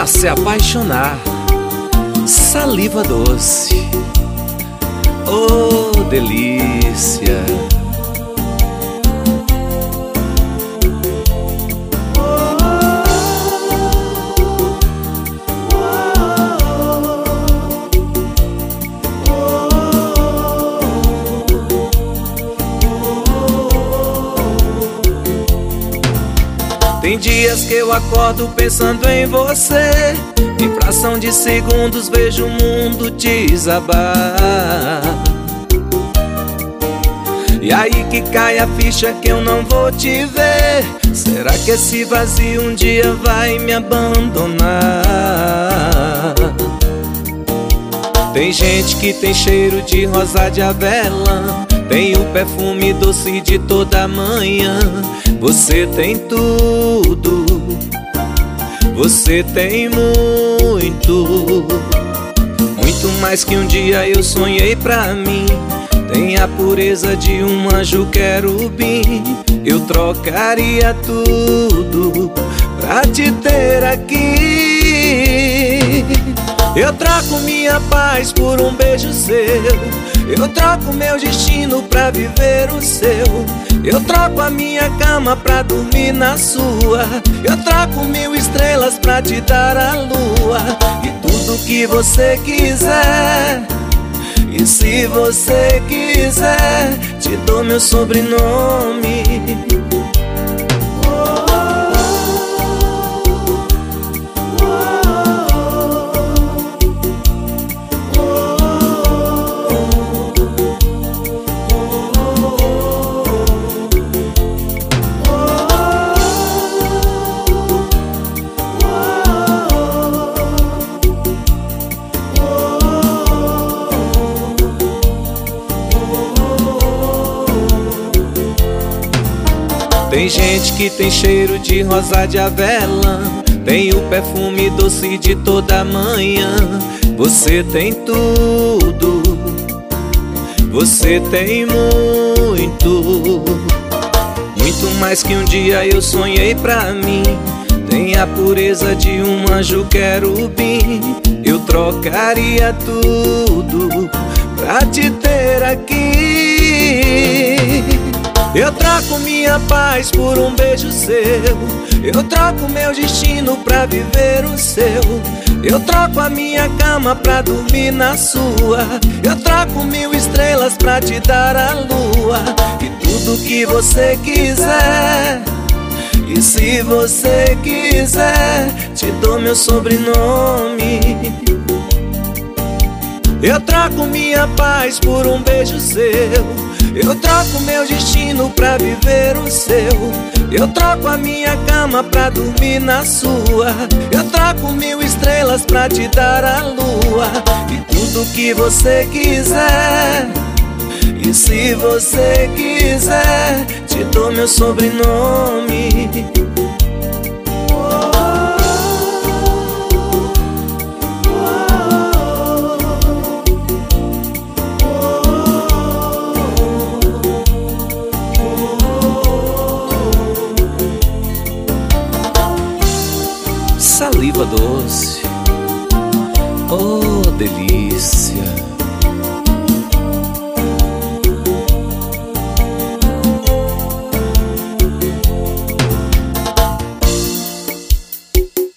pra se apaixonar. Saliva doce, oh delícia. Tem dias que eu acordo pensando em você, em fração de segundos vejo o mundo desabar. E aí que cai a ficha que eu não vou te ver. Será que esse vazio um dia vai me abandonar? Tem gente que tem cheiro de rosa de avelã, tem o perfume doce de toda manhã. Você tem tudo, você tem muito, muito mais que um dia eu sonhei pra mim. Tem a pureza de um anjo querubim. Eu trocaria tudo pra te ter aqui. Eu troco minha paz por um beijo seu, eu troco meu destino pra viver o seu. Eu troco a minha cama pra dormir na sua. Eu troco 1000 estrelas pra te dar a lua. E tudo que você quiser. E se você quiser, te dou meu sobrenome. Tem gente que tem cheiro de rosa de avelã, tem o perfume doce de toda manhã. Você tem tudo, você tem muito, muito mais que um dia eu sonhei pra mim. Tem a pureza de um anjo querubim. Eu trocaria tudo pra te ter aqui. Eu troco minha paz por um beijo seu, eu troco meu destino pra viver o seu. Eu troco a minha cama pra dormir na sua. Eu troco 1000 estrelas pra te dar a lua. E tudo que você quiser. E se você quiser, te dou meu sobrenome. Eu troco minha paz por um beijo seu, eu troco meu destino pra viver o seu. Eu troco a minha cama pra dormir na sua. Eu troco 1000 estrelas pra te dar a lua. E tudo que você quiser. E se você quiser, te dou meu sobrenome. Saliva doce, oh delícia.